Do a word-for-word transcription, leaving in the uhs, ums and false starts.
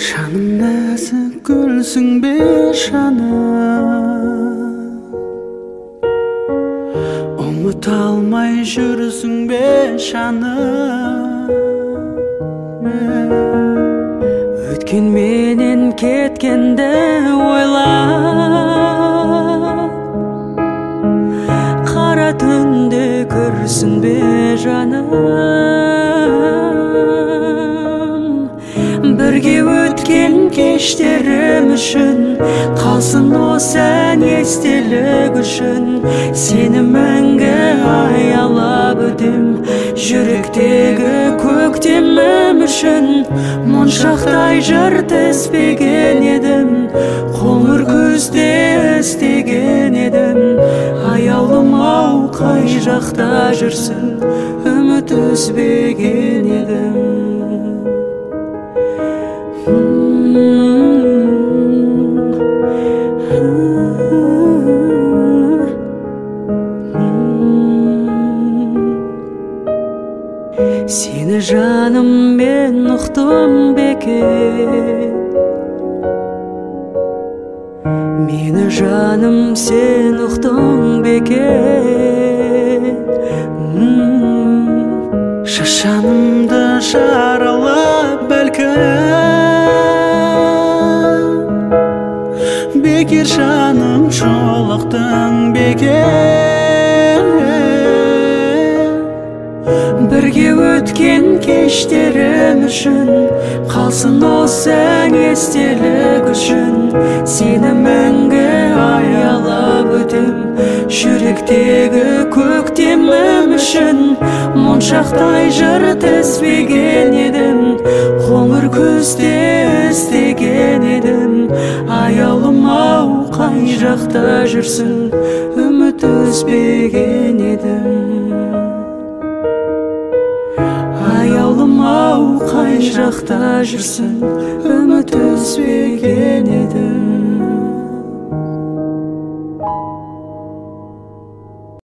Жаным нәзік гүлсің бе жаным, ұмыта алмай жүрсің бе жаным. Өткен менен кеткенді ойлап, қара түнде көрсің бе жаным. Бірге өткен кештерім үшін қалсын осы ән естелік үшін. Сені мәңгі аялап өтем, жүректегі көктемім үшін. Моншақтай жыр тізбеген едім, қоңыр күзде іздеген едім. Аяулым ау қай жақта жүрсің, үміт үзбеген едім. Сені жаным мен ұқтым бекет, мені жаным сен ұқтың бекет. Шашанымды жаралап бәлкім, бекер жаным жолықтың бекет. Бірге өткен кештерім үшін қалсын осы ән естелік үшін. Сені мәңгі аялап өтем, жүректегі көктемім үшін. Моншақтай жыр тізбеген едім, қоңыр күзде іздеген едім. Аяулым ау қай жақта жүрсің, үміт үзбеген едім. Аяулым ау қай жақта жүрсің, үміт үзбеген едім.